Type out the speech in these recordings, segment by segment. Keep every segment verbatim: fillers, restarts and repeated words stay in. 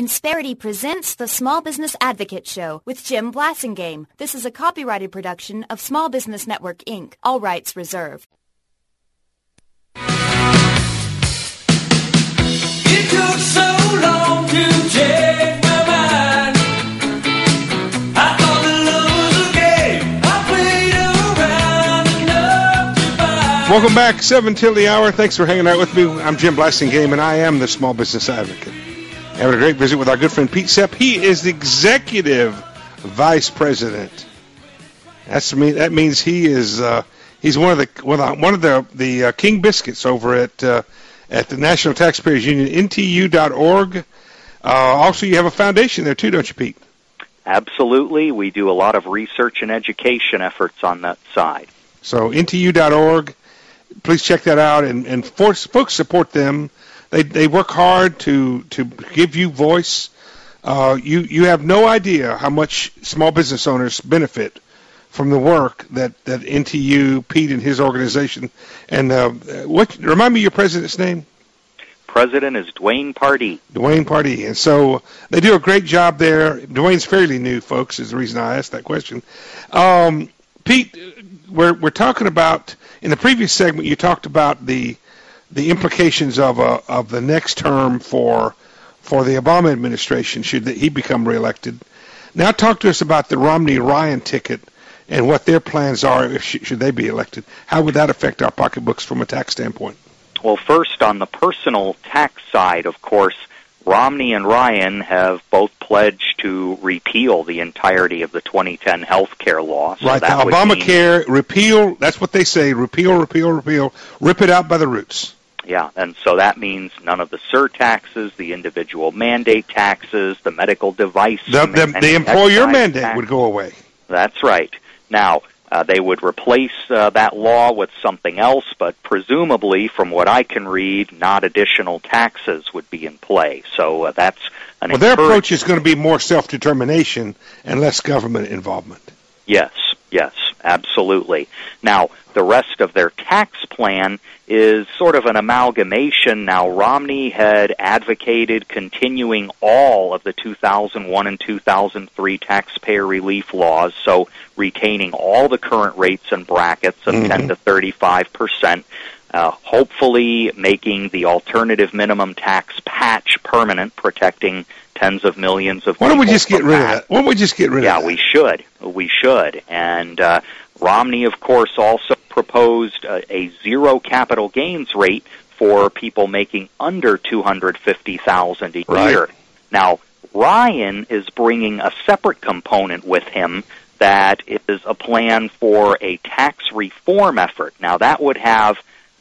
Insperity presents the Small Business Advocate Show with Jim Blasingame. This is a copyrighted production of Small Business Network, Incorporated. All rights reserved. It took so long to change my mind. I thought the love was a game. I played around enough to find. Welcome back, seven till the hour. Thanks for hanging out with me. I'm Jim Blasingame, and I am the Small Business Advocate. Having a great visit with our good friend Pete Sepp. He is the Executive Vice President. That's me. That means he is uh, he's one of the one of the the uh, King Biscuits over at uh, at the National Taxpayers Union, N T U dot org. Uh, also, you have a foundation there too, don't you, Pete? Absolutely. We do a lot of research and education efforts on that side. So N T U dot org. Please check that out, and and folks support them. They they work hard to, to give you voice. Uh, you you have no idea how much small business owners benefit from the work that, that N T U, Pete, and his organization. And uh, what remind me your president's name? President is Dwayne Pardee. Dwayne Pardee. And so they do a great job there. Dwayne's fairly new, folks, is the reason I asked that question. Um, Pete, we're we're talking about, in the previous segment, you talked about the the implications of uh, of the next term for for the Obama administration should he become reelected. Now talk to us about the Romney-Ryan ticket and what their plans are if should they be elected. How would that affect our pocketbooks from a tax standpoint? Well, first, on the personal tax side, of course, Romney and Ryan have both pledged to repeal the entirety of the twenty ten health care law. So right, that the Obamacare, mean, repeal, that's what they say, repeal, repeal, repeal, rip it out by the roots. Yeah, and so that means none of the surtaxes, the individual mandate taxes, the medical device. The, the, the employer mandate tax. would go away. That's right. Now, uh, they would replace uh, that law with something else, but presumably, from what I can read, not additional taxes would be in play. So uh, that's an Well, their approach is going to be more self-determination and less government involvement. Yes, yes, absolutely. Now, the rest of their tax plan is sort of an amalgamation. Now, Romney had advocated continuing all of the two thousand one and two thousand three taxpayer relief laws, so retaining all the current rates and brackets of mm-hmm. ten to thirty-five percent, uh, hopefully making the alternative minimum tax patch permanent, protecting tens of millions of people. Why don't we just get rid that. of that? Why don't we just get rid yeah, of that? Yeah, we should. We should. And uh, Romney, of course, also proposed a, a zero capital gains rate for people making under two hundred fifty thousand dollars a right. year. Now, Ryan is bringing a separate component with him that is a plan for a tax reform effort. Now, that would have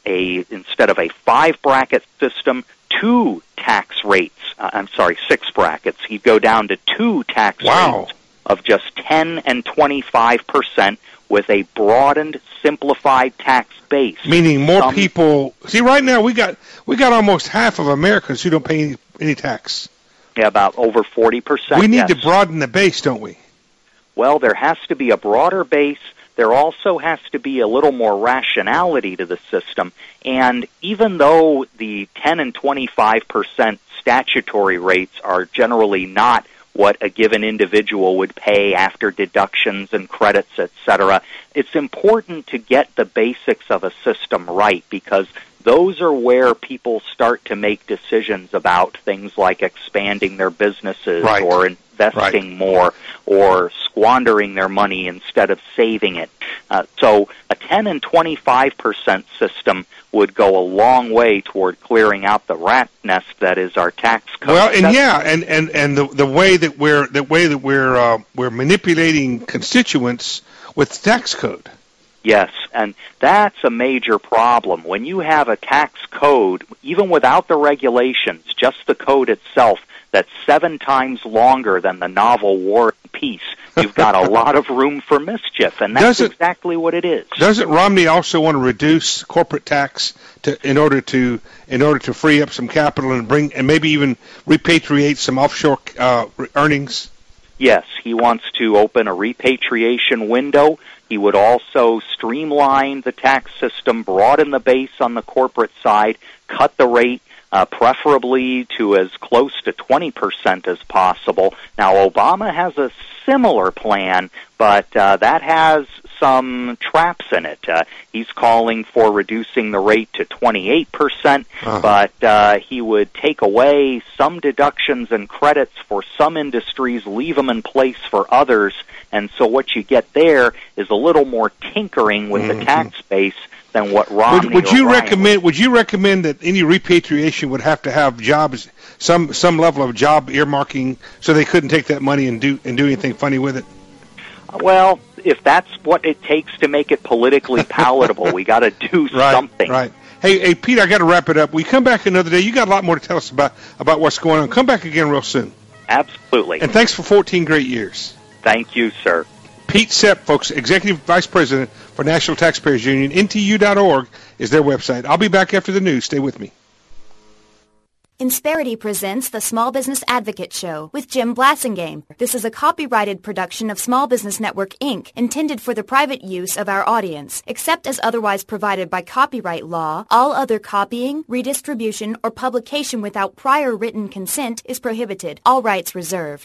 a instead of a five bracket system, two tax rates. Uh, I'm sorry, six brackets. He'd go down to two tax wow. rates of just ten and twenty-five percent with a broadened, simplified tax base. Meaning more Some, people. See, right now we got we got almost half of Americans who don't pay any, any tax. Yeah, about over forty percent. We need yes. to broaden the base, don't we? Well, there has to be a broader base. There also has to be a little more rationality to the system. And even though the ten and twenty-five percent statutory rates are generally not what a given individual would pay after deductions and credits, et cetera, it's important to get the basics of a system right, because those are where people start to make decisions about things like expanding their businesses right. or investing right. more or squandering their money instead of saving it. Uh, so a ten and twenty-five percent system would go a long way toward clearing out the rat nest that is our tax code. Well, and That's, yeah, and, and, and the the way that we're the way that we're uh, we're manipulating constituents with the tax code. Yes, and that's a major problem. When you have a tax code, even without the regulations, just the code itself, that's seven times longer than the novel War and Peace, you've got a lot of room for mischief, and that's doesn't, exactly what it is. Doesn't Romney also want to reduce corporate tax to, in order to in order to free up some capital and bring and maybe even repatriate some offshore uh, earnings? Yes, he wants to open a repatriation window. He would also streamline the tax system, broaden the base on the corporate side, cut the rate uh, preferably to as close to twenty percent as possible. Now, Obama has a similar plan, but uh, that has some traps in it. Uh, he's calling for reducing the rate to twenty-eight percent, uh-huh. but uh, he would take away some deductions and credits for some industries, leave them in place for others, and so what you get there is a little more tinkering with mm-hmm. the tax base than what Romney would, would you or Ryan recommend? Would you recommend that any repatriation would have to have jobs, some some level of job earmarking, so they couldn't take that money and do and do anything funny with it? Well, if that's what it takes to make it politically palatable, we got to do right, something. Right. Hey, hey, Pete, I got to wrap it up. We come back another day. You got a lot more to tell us about about what's going on. Come back again real soon. Absolutely. And thanks for fourteen great years. Thank you, sir. Pete Sepp, folks, Executive Vice President for National Taxpayers Union. N T U dot org is their website. I'll be back after the news. Stay with me. Insperity presents the Small Business Advocate Show with Jim Blasingame. This is a copyrighted production of Small Business Network, Incorporated, intended for the private use of our audience. Except as otherwise provided by copyright law, all other copying, redistribution, or publication without prior written consent is prohibited. All rights reserved.